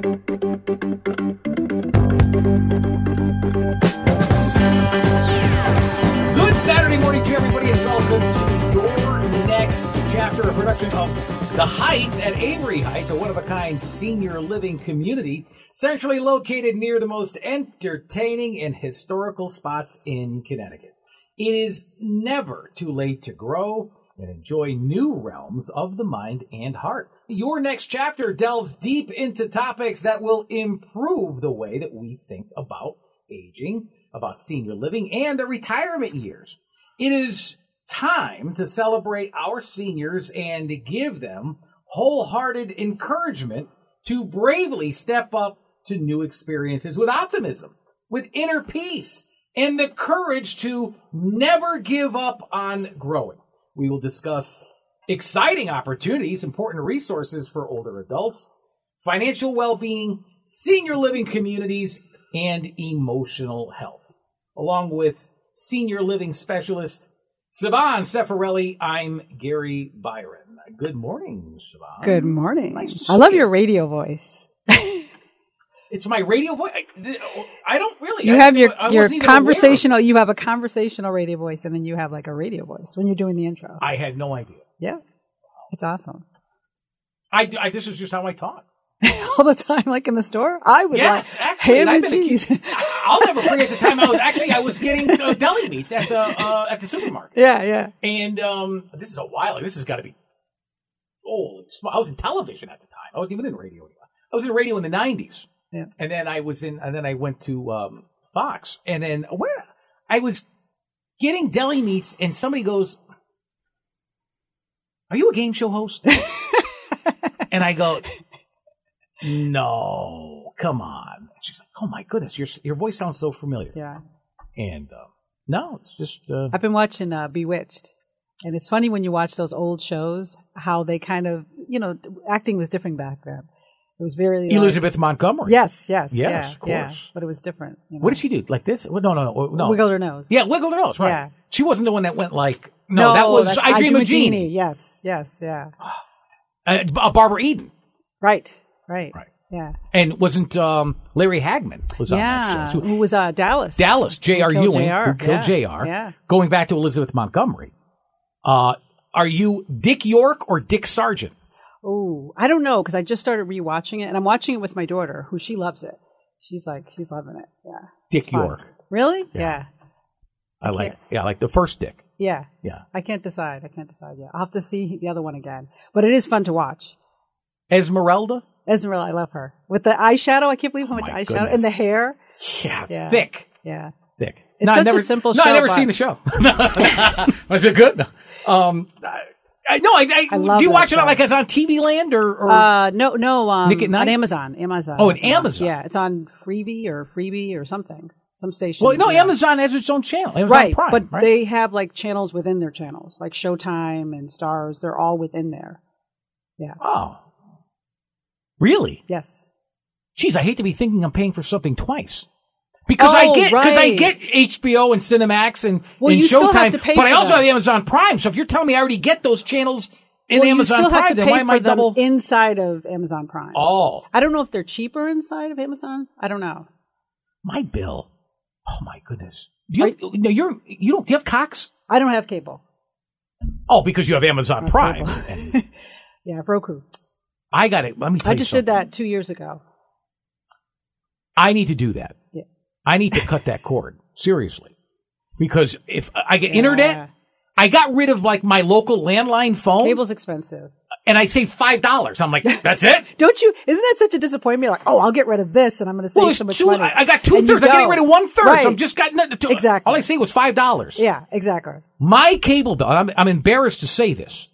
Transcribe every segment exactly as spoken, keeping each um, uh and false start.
Good Saturday morning to everybody, and welcome to your next chapter, a production of The Heights at Avery Heights, a one-of-a-kind senior living community centrally located near the most entertaining and historical spots in Connecticut. It is never too late to grow and enjoy new realms of the mind and heart. Your next chapter delves deep into topics that will improve the way that we think about aging, about senior living, and the retirement years. It is time to celebrate our seniors and give them wholehearted encouragement to bravely step up to new experiences with optimism, with inner peace, and the courage to never give up on growing. We will discuss exciting opportunities, important resources for older adults, financial well-being, senior living communities, and emotional health. Along with senior living specialist Sivan Sefarelli, I'm Gary Byron. Good morning, Sivan. Good morning. Nice to see I love you. your radio voice. It's my radio voice. I, I don't really. You I, have your, I your wasn't even conversational, you have a conversational radio voice, and then you have like a radio voice when you're doing the intro. I had no idea. Yeah. It's awesome. I, I this is just how I talk. All the time, like in the store? I would Yes, like actually, ham I've and been cheese. accused- I'll never forget the time I was actually I was getting uh, deli meats at the uh, at the supermarket. yeah, yeah. And um, this is a while. This has got to be. Holy smokes! I was in television at the time. I wasn't even in radio anymore. I was in radio in the nineties. Yeah. And then I was in. And then I went to um, Fox. And then where I was getting deli meats, and somebody goes, "Are you a game show host?" And I go, "No, come on." And she's like, "Oh my goodness, your your voice sounds so familiar." Yeah. And uh, no, it's just. Uh, I've been watching uh, Bewitched. And it's funny when you watch those old shows, how they kind of, you know, acting was different back then. It was very... Like, Elizabeth Montgomery. Yes, yes. Yes, yeah, of course. Yeah, but it was different. You know? What did she do? Like this? Well, No, no, no, no. Wiggled her nose. Yeah, wiggled her nose. Right. Yeah. She wasn't the one that went like. No, that was that's I Dream of Jeannie. Jeannie. Yes, yes, yeah. Uh, uh, Barbara Eden. Right, right, Right. yeah. And wasn't um, Larry Hagman was on Yeah, that show? So- who was uh, Dallas? Dallas, J R. Who killed Ewing, J R, who killed yeah, J R. yeah. Going back to Elizabeth Montgomery. Uh, are you Dick York or Dick Sargent? Oh, I don't know, because I just started rewatching it, and I'm watching it with my daughter, who she loves it. She's like, she's loving it. Yeah. Dick It's fun. York. Really? Yeah. Yeah. I, like. Yeah, I like the first Dick. Yeah. Yeah. I can't decide. I can't decide yet. I'll have to see the other one again. But it is fun to watch. Esmeralda. Esmeralda, I love her. With the eyeshadow, I can't believe how Oh much my eyeshadow. goodness. And the hair. Yeah, Yeah. thick, Yeah. thick. It's no, I such a never, simple no, show, I never but- seen the show. Was it good? No. Um, I, I no, I, I, I love do you that watch it on show. like it's on T V Land or? or Uh, no, no, um, Nick at Night? on Amazon. Amazon. Oh, has at it on. Amazon. Yeah, it's on Freebie or Freebie or something. Some station. well, no, yeah. Amazon has its own channel. Amazon Right, Prime, but right? they have like channels within their channels, like Showtime and Stars. They're all within there. Yeah. Oh, really? Yes. Jeez, I hate to be thinking I'm paying for something twice. Because I Oh, get because I right. get H B O and Cinemax and, Well, and you still Showtime, have to pay but I for also them. have the Amazon Prime. So if you're telling me I already get those channels in well, Amazon you still Prime, have to then pay why am for I them double? inside of Amazon Prime. Oh, I don't know if they're cheaper inside of Amazon. I don't know. my bill. Oh my goodness. Do you have, no, you're you don't do you have Cox? I don't have cable. Oh, because you have Amazon I have Prime. cable. And Yeah, Roku. I got it. Let me tell I you just something. did that two years ago. I need to do that. Yeah. I need to cut that cord. Seriously. Because if I get Yeah. internet, I got rid of like my local landline phone Cable's expensive. and I saved five dollars. I'm like, that's it? Don't you? Isn't that such a disappointment? You're like, oh, I'll get rid of this, and I'm going to save Well, it's so much two, money. I I got two And you thirds. I'm getting don't. rid of one third. Right. So I'm just got nothing to, Exactly. all I saved was five dollars. Yeah, exactly. My cable bill, and I'm, I'm embarrassed to say this,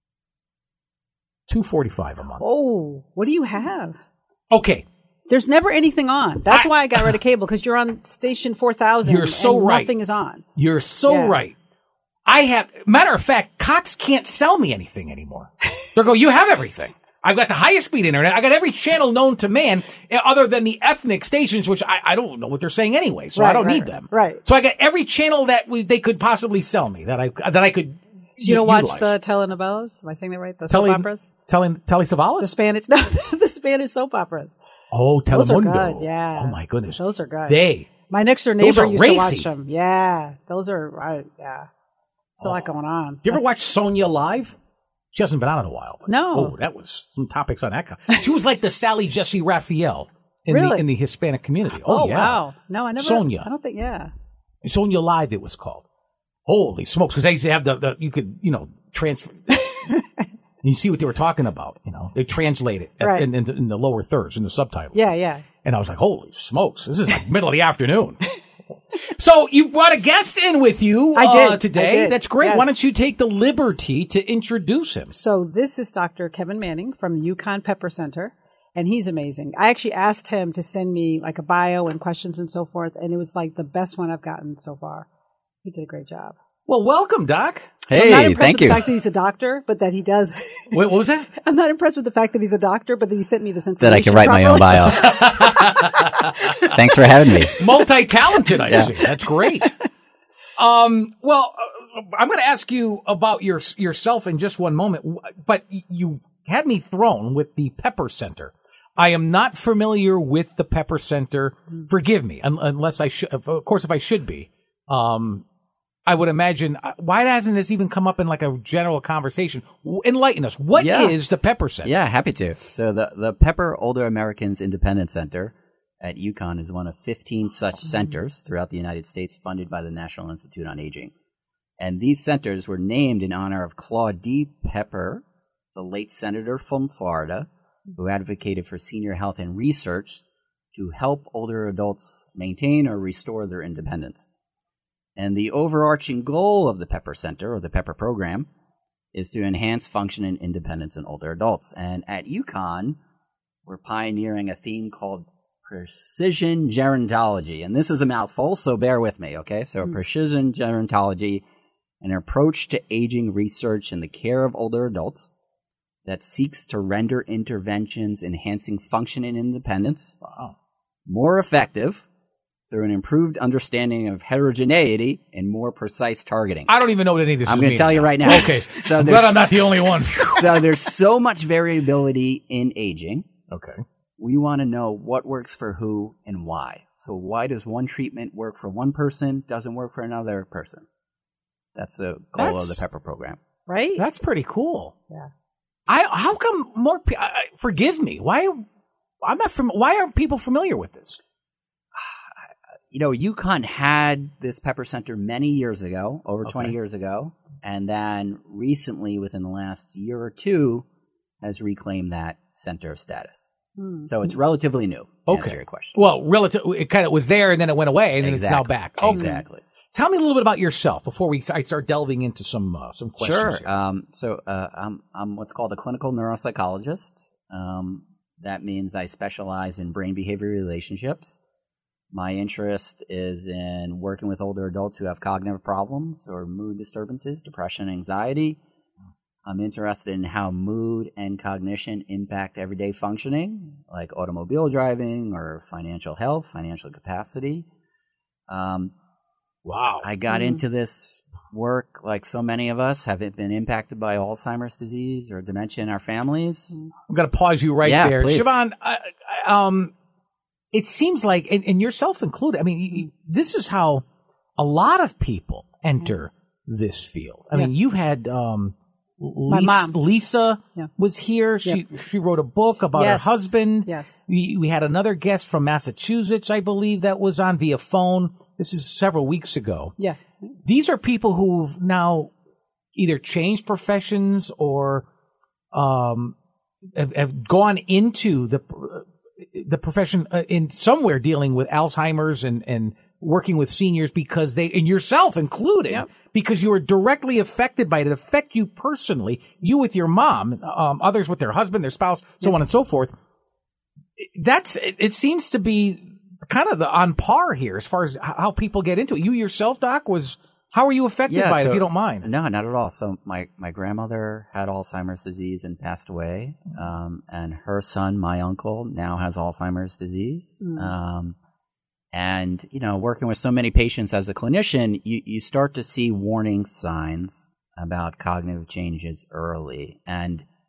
two forty-five a month. Oh, what do you have? Okay. There's never anything on. That's I- why I got rid of cable, because you're on station four thousand. You're so and right. Nothing is on. You're so Yeah. right. I have, matter of fact, Cox can't sell me anything anymore. They're going, you have everything. I've got the highest speed internet. I got every channel known to man, eh, other than the ethnic stations, which I, I don't know what they're saying anyway, so I Right, don't right, need them. right. So I got every channel that we, they could possibly sell me that I that I could. You don't u- watch utilize. the telenovelas? Am I saying that right? The Telly, soap operas? telling Telly Savalas? The Spanish, no, the Spanish soap operas. Oh, Telemundo. Those are good, yeah. Oh, my goodness. Those are good. They. My next door neighbor used racy. to watch them. Yeah. Those are, right. yeah. There's a Oh. lot going on. You ever That's- watch Sonia live? She hasn't been on in a while. But, No. Oh, that was some topics on that. She was like the Sally Jesse Raphael in, Really? the, in the Hispanic community. Oh, Oh, yeah. wow. No, I never. Sonia. I don't think, yeah. Sonia Live, it was called. Holy smokes. Because they used to have the, the, you could, you know, transfer. You see what they were talking about, you know. They translate it Right. in, in, in the lower thirds, in the subtitles. Yeah, yeah. And I was like, holy smokes, this is like middle of the afternoon. So you brought a guest in with you I did. Uh, today. I did. That's great. Yes. Why don't you take the liberty to introduce him? So this is Doctor Kevin Manning from the UConn Pepper Center, and he's amazing. I actually asked him to send me like a bio and questions and so forth, and it was like the best one I've gotten so far. He did a great job. Well, welcome, Doc. I'm Hey, not impressed thank with you. the fact that he's a doctor, but that he does. Wait, what was that? I'm not impressed with the fact that he's a doctor, but that he sent me this information. That I can write my own properly. bio. Thanks for having me. Multi-talented, I Yeah. see. That's great. Um, well, uh, I'm going to ask you about your yourself in just one moment, but you had me thrown with the Pepper Center. I am not familiar with the Pepper Center. Forgive me, un- unless I should. Of course, if I should be, um, I would imagine. Why hasn't this even come up in like a general conversation? Enlighten us. What Yeah. is the Pepper Center? Yeah, happy to. So the, the Pepper Older Americans Independence Center at UConn is one of fifteen such centers throughout the United States funded by the National Institute on Aging. And these centers were named in honor of Claude D. Pepper, the late senator from Florida, who advocated for senior health and research to help older adults maintain or restore their independence. And the overarching goal of the Pepper Center, or the Pepper Program, is to enhance function and independence in older adults. And at UConn, we're pioneering a theme called precision gerontology. And this is a mouthful, so bear with me, okay? So mm. precision gerontology, an approach to aging research in the care of older adults that seeks to render interventions enhancing function and independence wow. more effective through an improved understanding of heterogeneity and more precise targeting. I don't even know what any of this I'm is. I'm going to tell you right now. Okay. So but I'm not the only one. So there's so much variability in aging. Okay. We want to know what works for who and why. So why does one treatment work for one person, doesn't work for another person? That's the goal That's, of the Pepper Program. Right? That's pretty cool. Yeah. I how come more people, forgive me, why I'm not from why aren't people familiar with this? You know, UConn had this Pepper Center many years ago, over okay. twenty years ago, and then recently, within the last year or two, has reclaimed that center status. Hmm. So it's relatively new. To okay. Answer your question. Well, relative, it kind of was there and then it went away and then exactly. it's now back. Okay. Exactly. Tell me a little bit about yourself before we I start delving into some uh, some questions. Sure. Um, so uh, I'm I'm what's called a clinical neuropsychologist. Um, that means I specialize in brain behavior relationships. My interest is in working with older adults who have cognitive problems or mood disturbances, depression, anxiety. I'm interested in how mood and cognition impact everyday functioning, like automobile driving or financial health, financial capacity. Um, wow. I got mm. into this work, like so many of us, have been impacted by Alzheimer's disease or dementia in our families. I'm going to pause you right yeah, there. Please. Siobhan, I, I, um, it seems like, and, and yourself included, I mean, this is how a lot of people enter this field. I yes. mean, you've had... Um, My Lisa, mom. Lisa yeah. was here. She yep. she wrote a book about yes. her husband. Yes. We we had another guest from Massachusetts, I believe, that was on via phone. This is several weeks ago. Yes. These are people who've now either changed professions or um have, have gone into the the profession uh, in somewhere dealing with Alzheimer's and and working with seniors because they, and yourself included, yep. because you were directly affected by it. It affected you personally, you with your mom, um, others with their husband, their spouse, so yep. on and so forth. That's, it, it seems to be kind of the on par here as far as how people get into it. You yourself, Doc, was, how were you affected yeah, by so, it, if you don't mind? No, not at all. So my, my grandmother had Alzheimer's disease and passed away. Um, and her son, my uncle, now has Alzheimer's disease. Mm. Um, And, you know, working with so many patients as a clinician, you, you start to see warning signs about cognitive changes early. And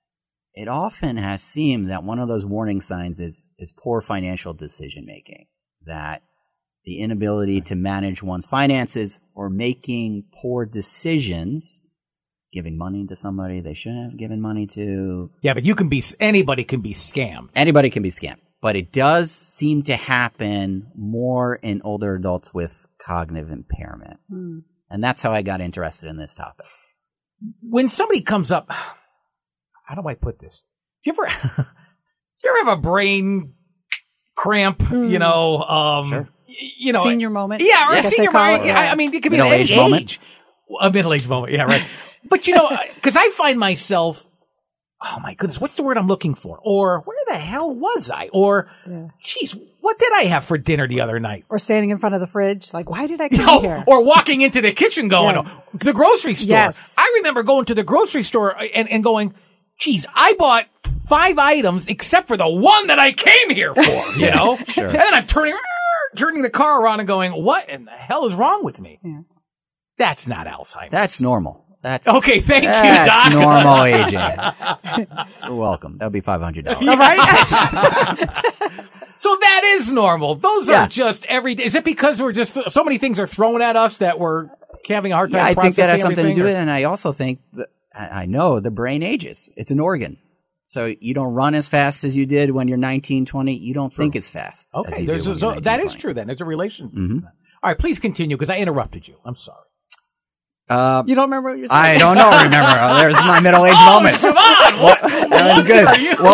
it often has seemed that one of those warning signs is is poor financial decision making, that the inability to manage one's finances or making poor decisions, giving money to somebody they shouldn't have given money to. Yeah, but you can be, anybody can be scammed. Anybody can be scammed. But it does seem to happen more in older adults with cognitive impairment. Mm. And that's how I got interested in this topic. When somebody comes up, how do I put this? Do you ever, do you ever have a brain cramp, mm. you know? Um, sure. You know, senior moment. Yeah, or I a senior moment. Yeah. I mean, it could be an age moment. A middle-aged moment, yeah, right. But, you know, because I find myself, oh, my goodness, what's the word I'm looking for? Or where the hell was I? Or, yeah. geez, what did I have for dinner the other night? Or standing in front of the fridge, like, why did I come no, here? Or walking into the kitchen going, yeah. oh, the grocery store. Yes. I remember going to the grocery store and, and going, geez, I bought five items except for the one that I came here for, you know? Sure. And then I'm turning, turning the car around and going, what in the hell is wrong with me? Yeah. That's not Alzheimer's. That's normal. That's okay. Thank that's you, Doc. Normal aging. You're welcome. That'll be five hundred dollars. All right. So that is normal. Those yeah. are just every day. Is it because we're just so many things are thrown at us that we're having a hard time? Yeah, I think that has something to do or? with it, and I also think that I know the brain ages. It's an organ. So you don't run as fast as you did when you're nineteen, twenty. You don't true. think as fast. Okay, as you there's do a, so that is true. Then there's a relation. Mm-hmm. All right, please continue because I interrupted you. I'm sorry. Uh, you don't remember what you're saying? I don't know. Remember, oh, there's my middle-aged oh, moment. Siobhan, what, that was good. What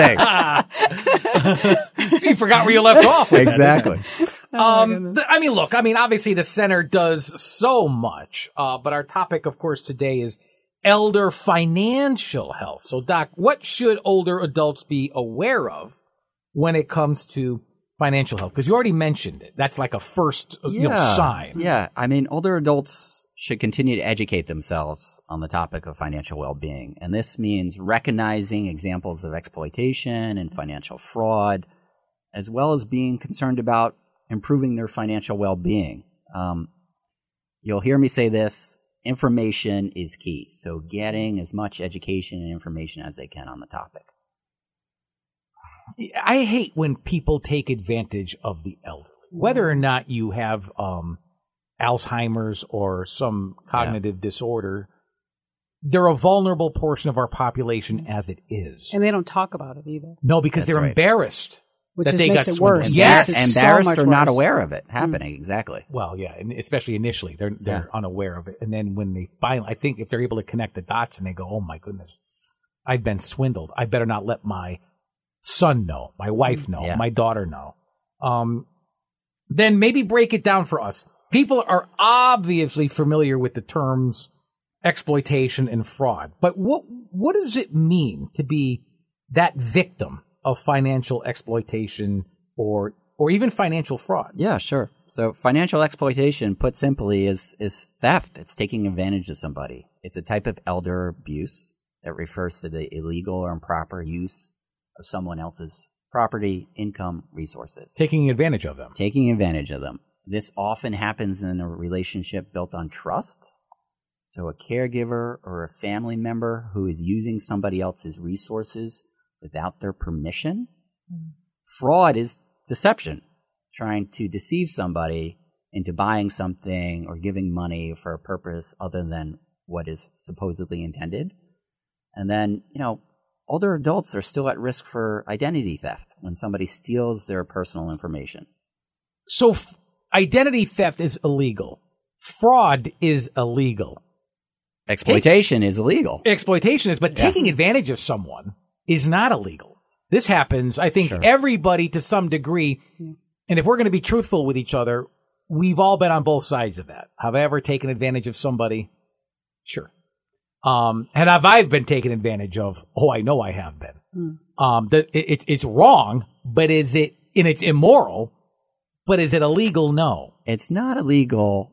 was I saying? So you forgot where you left off. Exactly. Oh, um, th- I mean, look. I mean, obviously, the center does so much, uh, but our topic, of course, today is elder financial health. So, Doc, what should older adults be aware of when it comes to financial health? Because you already mentioned it. That's like a first yeah. you know, sign. Yeah. I mean, older adults should continue to educate themselves on the topic of financial well-being. And this means recognizing examples of exploitation and financial fraud, as well as being concerned about improving their financial well-being. Um, you'll hear me say this, information is key. So getting as much education and information as they can on the topic. I hate when people take advantage of the elderly, whether or not you have um, Alzheimer's or some cognitive yeah. disorder. They're a vulnerable portion of our population as it is. And they don't talk about it either. No, because That's they're right. embarrassed. Which that just they makes got it worse. swindled. Yes, Yes. embarrassed so or not worse. aware of it happening. Mm. Exactly. Well, yeah, and especially initially, they're they're Yeah. unaware of it, and then when they finally, I think if they're able to connect the dots and they go, "Oh my goodness, I've been swindled. I better not let my son know, my wife know, Yeah. my daughter know." Um, then maybe break it down for us. People are obviously familiar with the terms exploitation and fraud, but what what does it mean to be that victim of financial exploitation or or even financial fraud? Yeah, sure. So financial exploitation, put simply, is is theft. It's taking advantage of somebody. It's a type of elder abuse that refers to the illegal or improper use of someone else's property, income, resources. Taking advantage of them. Taking advantage of them. This often happens in a relationship built on trust. So a caregiver or a family member who is using somebody else's resources without their permission. Mm. Fraud is deception, trying to deceive somebody into buying something or giving money for a purpose other than what is supposedly intended. And then, you know, older adults are still at risk for identity theft when somebody steals their personal information. So f- identity theft is illegal. Fraud is illegal. Exploitation Take, is illegal. Exploitation is, but yeah. taking advantage of someone is not illegal. This happens, I think, sure. everybody to some degree. And if we're going to be truthful with each other, we've all been on both sides of that. Have I ever taken advantage of somebody? Sure. Um, and have I been taken advantage of? Oh, I know I have been. Mm. Um, the, it, it's wrong, but is it, and it's immoral, but is it illegal? No. It's not illegal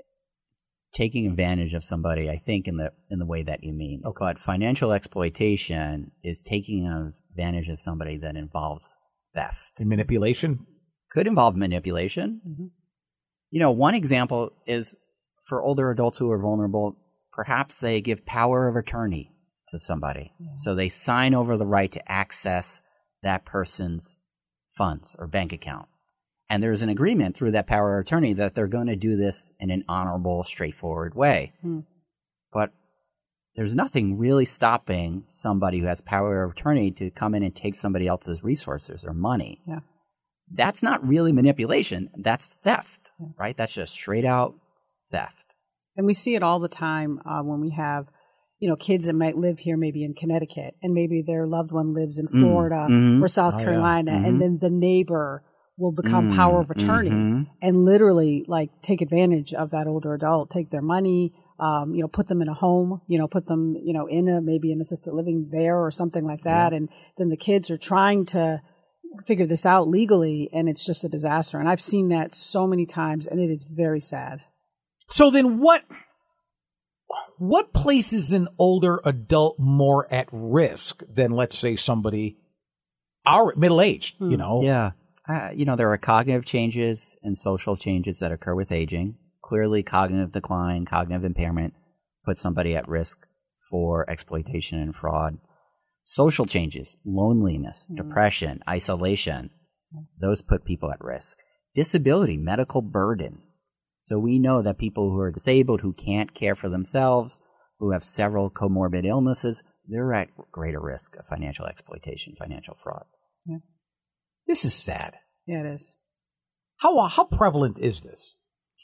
taking advantage of somebody, I think, in the in the way that you mean. Okay. But financial exploitation is taking advantage of somebody that involves theft. And manipulation? Could involve manipulation. Mm-hmm. You know, one example is for older adults who are vulnerable, perhaps they give power of attorney to somebody. Yeah. So they sign over the right to access that person's funds or bank account. And there's an agreement through that power of attorney that they're going to do this in an honorable, straightforward way. Mm. But there's nothing really stopping somebody who has power of attorney to come in and take somebody else's resources or money. Yeah. That's not really manipulation. That's theft, yeah. right? That's just straight out theft. And we see it all the time uh, when we have, you know, kids that might live here maybe in Connecticut and maybe their loved one lives in Florida mm-hmm. or South oh, Carolina, yeah. mm-hmm. and then the neighbor will become mm-hmm. power of attorney mm-hmm. and literally like take advantage of that older adult, take their money, um, you know, put them in a home, you know, put them, you know, in a, maybe an assisted living there or something like that. Yeah. And then the kids are trying to figure this out legally and it's just a disaster. And I've seen that so many times and it is very sad. So then what, what places an older adult more at risk than, let's say, somebody our middle-aged, hmm. you know? Yeah. Uh, you know, there are cognitive changes and social changes that occur with aging. Clearly, cognitive decline, cognitive impairment put somebody at risk for exploitation and fraud. Social changes, loneliness, mm. depression, isolation, those put people at risk. Disability, medical burden. So we know that people who are disabled, who can't care for themselves, who have several comorbid illnesses, they're at greater risk of financial exploitation, financial fraud. Yeah. This is sad. Yeah, it is. How uh, how prevalent is this?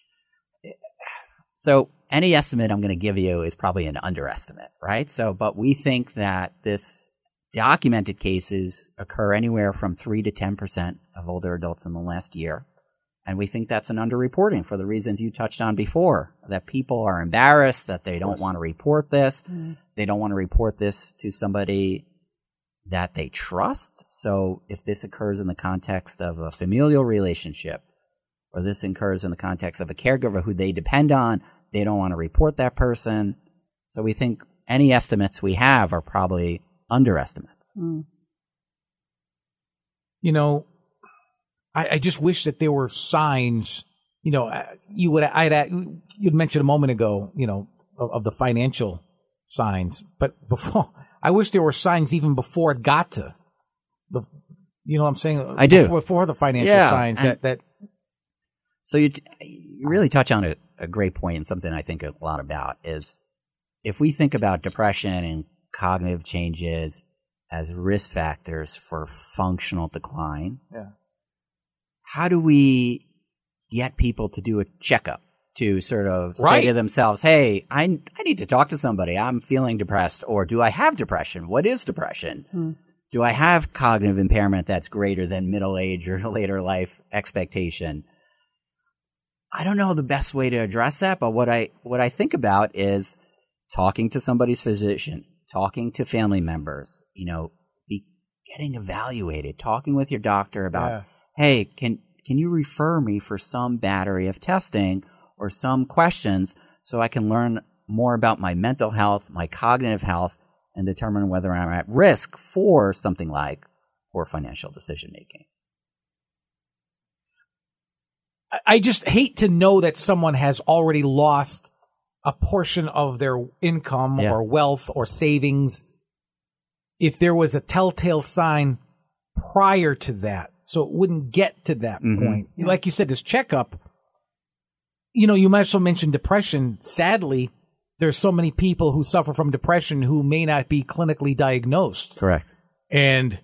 So any estimate I'm going to give you is probably an underestimate, right? So, but we think that this documented cases occur anywhere from three to ten percent of older adults in the last year. And we think that's an underreporting for the reasons you touched on before, that people are embarrassed, that they don't want to report this. Mm-hmm. They don't want to report this to somebody that they trust. So if this occurs in the context of a familial relationship, or this occurs in the context of a caregiver who they depend on, they don't want to report that person. So we think any estimates we have are probably underestimates. Mm. You know, I, I just wish that there were signs. You know, you would I'd you'd mentioned a moment ago, you know, of, of the financial signs, but before I wish there were signs even before it got to the. You know what I'm saying? I do. Before, before the financial yeah, signs that that. So you, t- you really touch on a, a great point, and something I think a lot about is if we think about depression and cognitive changes as risk factors for functional decline, yeah. how do we get people to do a checkup to sort of right. say to themselves, hey, I, I need to talk to somebody. I'm feeling depressed. Or do I have depression? What is depression? Hmm. Do I have cognitive impairment that's greater than middle age or later life expectation? I don't know the best way to address that, but what I what I think about is talking to somebody's physician, talking to family members, you know, be getting evaluated, talking with your doctor about, yeah. hey, can can you refer me for some battery of testing or some questions so I can learn more about my mental health, my cognitive health, and determine whether I'm at risk for something like poor financial decision making. I just hate to know that someone has already lost a portion of their income yeah. or wealth or savings if there was a telltale sign prior to that. So it wouldn't get to that mm-hmm. point. Like you said, this checkup, you know, you might also mention depression. Sadly, there's so many people who suffer from depression who may not be clinically diagnosed. Correct. And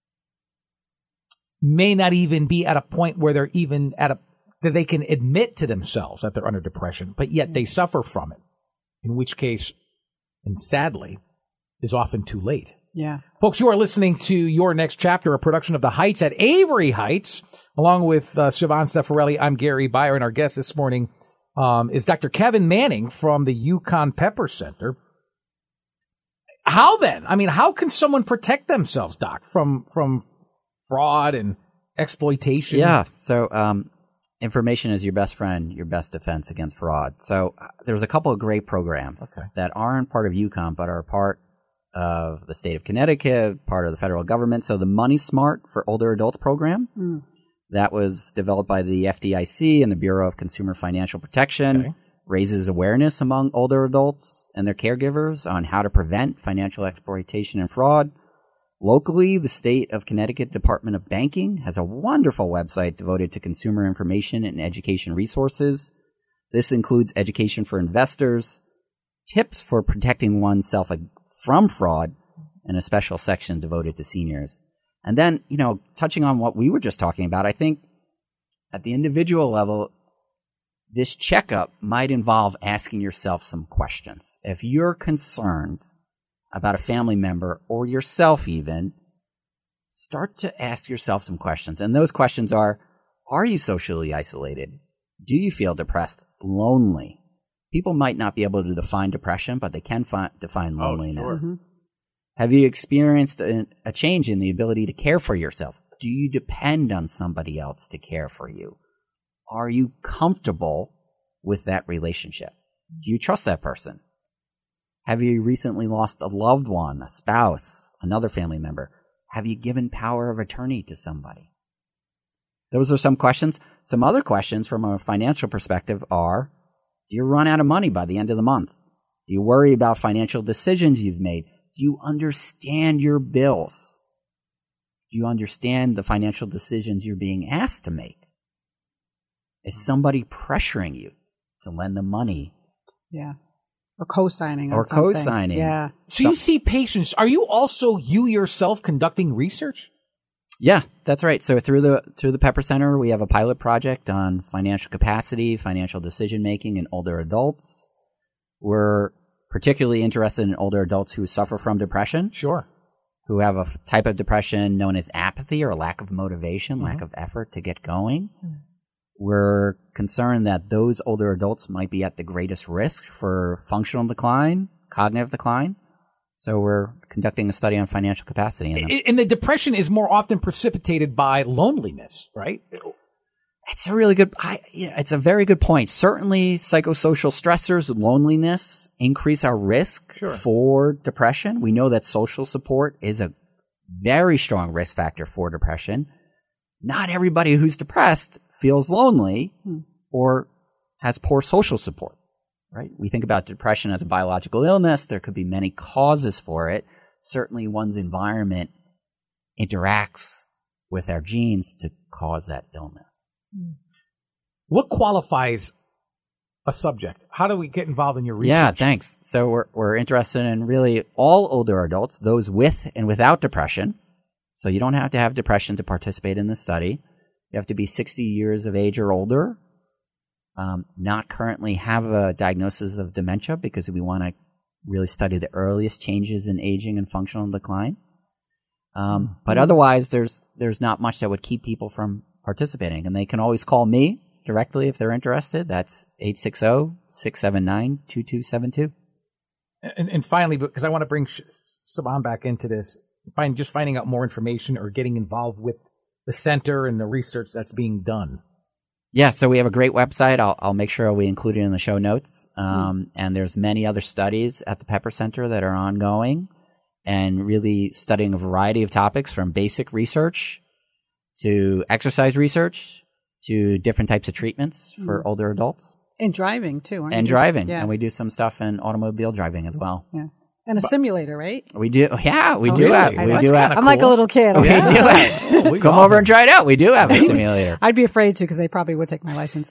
may not even be at a point where they're even at a that they can admit to themselves that they're under depression, but yet they suffer from it, in which case, and sadly, is often too late. Yeah. Folks, you are listening to Your Next Chapter, a production of The Heights at Avery Heights, along with uh, Siobhan Cefarelli. I'm Gary Byron. Our guest this morning um, is Doctor Kevin Manning from the UConn Pepper Center. How then? I mean, how can someone protect themselves, Doc, from from fraud and exploitation? Yeah, so... Um information is your best friend, your best defense against fraud. So uh, there's a couple of great programs okay. that aren't part of UConn, but are part of the state of Connecticut, part of the federal government. So the Money Smart for Older Adults program, mm. that was developed by the F D I C and the Bureau of Consumer Financial Protection, okay. raises awareness among older adults and their caregivers on how to prevent financial exploitation and fraud. Locally, the state of Connecticut Department of Banking has a wonderful website devoted to consumer information and education resources. This includes education for investors, tips for protecting oneself from fraud, and a special section devoted to seniors. And then, you know, touching on what we were just talking about, I think at the individual level, this checkup might involve asking yourself some questions. If you're concerned about a family member or yourself even, start to ask yourself some questions. And those questions are, are you socially isolated? Do you feel depressed, lonely? People might not be able to define depression, but they can fi- define loneliness. Oh, sure. Mm-hmm. Have you experienced a, a change in the ability to care for yourself? Do you depend on somebody else to care for you? Are you comfortable with that relationship? Do you trust that person? Have you recently lost a loved one, a spouse, another family member? Have you given power of attorney to somebody? Those are some questions. Some other questions from a financial perspective are, do you run out of money by the end of the month? Do you worry about financial decisions you've made? Do you understand your bills? Do you understand the financial decisions you're being asked to make? Is somebody pressuring you to lend them money? Yeah. Or co-signing. Or on something. co-signing. Yeah. So you see patients. Are you also, you yourself, conducting research? Yeah, that's right. So through the through the Pepper Center, we have a pilot project on financial capacity, financial decision making in older adults. We're particularly interested in older adults who suffer from depression, Sure. who have a f- type of depression known as apathy or lack of motivation, Mm-hmm. lack of effort to get going. We're concerned that those older adults might be at the greatest risk for functional decline, cognitive decline. So we're conducting a study on financial capacity in them. I- And the depression is more often precipitated by loneliness, right? It's a really good, I, yeah, it's a very good point. Certainly psychosocial stressors, loneliness increase our risk Sure. for depression. We know that social support is a very strong risk factor for depression. Not everybody who's depressed feels lonely Hmm. or has poor social support, right? We think about depression as a biological illness. There could be many causes for it. Certainly one's environment interacts with our genes to cause that illness. What qualifies a subject? How do we get involved in your research? Yeah, thanks. So we're we're interested in really all older adults, those with and without depression. So you don't have to have depression to participate in this study. You have to be sixty years of age or older, um, not currently have a diagnosis of dementia because we want to really study the earliest changes in aging and functional decline. Um, but otherwise, there's there's not much that would keep people from participating. And they can always call me directly if they're interested. That's eight six zero, six seven nine, two two seven two. And, and finally, because I want to bring Sh- Saban back into this, find just finding out more information or getting involved with the center and the research that's being done. Yeah, so we have a great website. I'll, I'll make sure we include it in the show notes. Um, mm. And there's many other studies at the Pepper Center that are ongoing and really studying a variety of topics from basic research to exercise research to different types of treatments for mm. older adults. And driving, too. Aren't And you? driving. Yeah. And we do some stuff in automobile driving as well. Yeah. And a but, simulator, right? We do. Yeah, we oh, do really? have. We do have. I'm cool. like a little kid. We yeah. do have. we Come over and try it out. We do have a simulator. I'd be afraid to because they probably would take my license.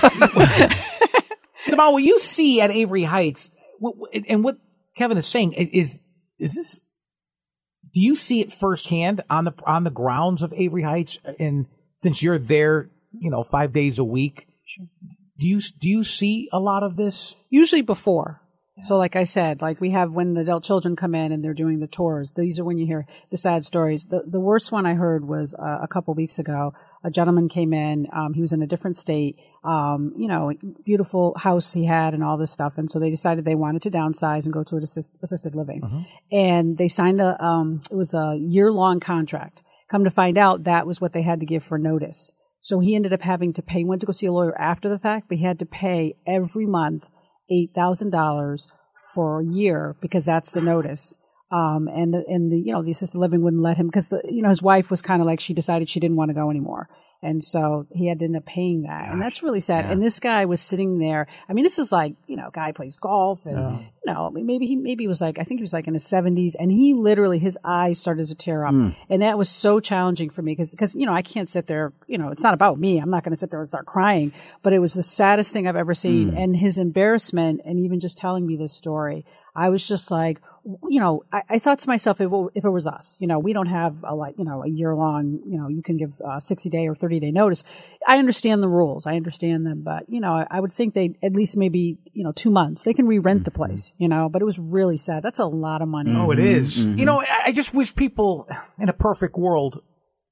Saban, what you see at Avery Heights, and what Kevin is saying is, is this? Do you see it firsthand on the on the grounds of Avery Heights? And since you're there, you know, five days a week, do you do you see a lot of this? Usually before. So like I said, like we have when the adult children come in and they're doing the tours, these are when you hear the sad stories. The the worst one I heard was uh, a couple weeks ago. A gentleman came in, um, he was in a different state, um, you know, beautiful house he had and all this stuff. And so they decided they wanted to downsize and go to an assist, assisted living. Mm-hmm. And they signed a, um, it was a year long contract. Come to find out that was what they had to give for notice. So he ended up having to pay, went to go see a lawyer after the fact, but he had to pay every month eight thousand dollars for a year because that's the notice. Um, and the, and the, you know, the assisted living wouldn't let him because the, you know, his wife was kind of like, she decided she didn't want to go anymore. And so he had to end up paying that. Gosh, and that's really sad. yeah. And this guy was sitting there. I mean, this is like, you know, guy plays golf and, Yeah. you know, maybe he, maybe he was like, I think he was like in his seventies, and he literally, his eyes started to tear up. Mm. And that was so challenging for me because, because, you know, I can't sit there, you know, it's not about me. I'm not going to sit there and start crying, but it was the saddest thing I've ever seen. Mm. And his embarrassment and even just telling me this story, I was just like, you know, I, I thought to myself, if it, if it was us, you know, we don't have a like, you know, a year long, you know, you can give a sixty day or thirty day notice. I understand the rules. I understand them. But, you know, I, I would think they at least maybe, you know, two months, they can re-rent mm-hmm. the place, you know, but it was really sad. That's a lot of money. Oh, it is. Mm-hmm. You know, I, I just wish people in a perfect world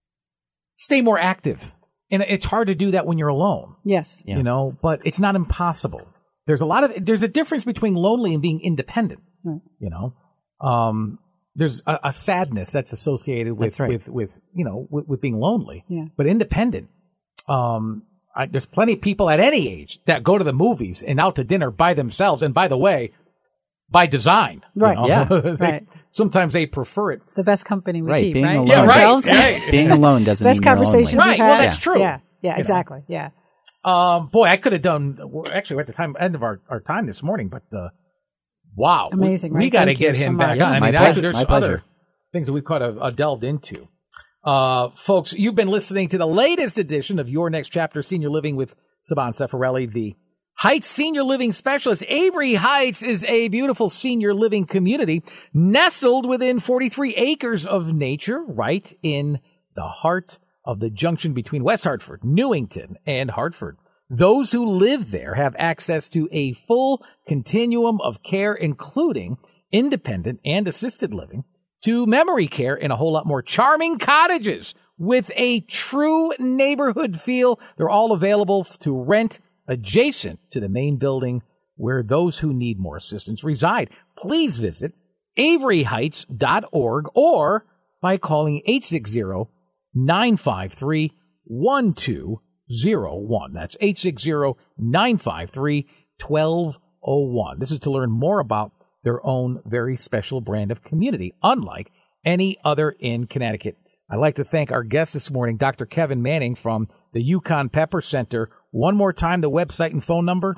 stay more active. And it's hard to do that when you're alone. Yes. Yeah. You know, but it's not impossible. There's a lot of, there's a difference between lonely and being independent. Right. You know, um, there's a, a sadness that's associated with, That's right. with, with, you know, with, with being lonely. Yeah. But independent, um, I, there's plenty of people at any age that go to the movies and out to dinner by themselves. And by the way, by design. you Right. know? Yeah. They- Right. Sometimes they prefer it. The best company we Right, keep, being right? alone. Yeah, right, Ourselves. right. Being alone doesn't Best mean you're conversations lonely. Right, we've well, had. that's true. Yeah. Yeah, know. exactly. Yeah. Um, boy, I could have done, we're actually, we're at the time, end of our, our time this morning, but, uh, wow. Amazing, We, we right? got to Thank you get him so back much. on. I My mean, pleasure. actually, there's My other pleasure. things that we could have uh, delved into. Uh, folks, you've been listening to the latest edition of Your Next Chapter Senior Living with Saban Sefarelli, the Heights Senior Living Specialist. Avery Heights is a beautiful senior living community nestled within forty-three acres of nature, right in the heart of the junction between West Hartford, Newington, and Hartford. Those who live there have access to a full continuum of care, including independent and assisted living, to memory care, and a whole lot more. Charming cottages with a true neighborhood feel. They're all available to rent adjacent to the main building where those who need more assistance reside. Please visit avery heights dot org or by calling eight six zero, nine five three, one two zero one. That's eight six zero, nine five three, one two zero one. This is to learn more about their own very special brand of community, unlike any other in Connecticut. I'd like to thank our guest this morning, Doctor Kevin Manning from the UConn Pepper Center. One more time, the website and phone number.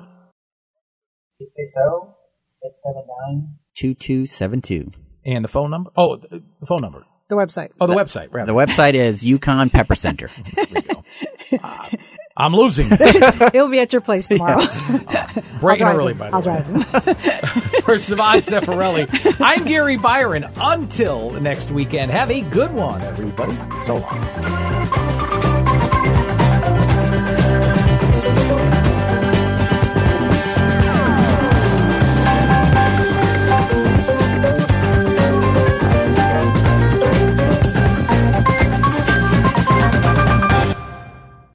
eight six zero, six seven nine two two seven two. And the phone number? Oh, the the phone number. The website. Oh, the website, rather. The website is UConn Pepper Center. There we go. Uh, I'm losing. It'll be at your place tomorrow. Breaking I'll drive early, him. by the I'll way. drive him. For Savan Sefarelli, I'm Gary Byron. Until next weekend, have a good one, everybody. So long.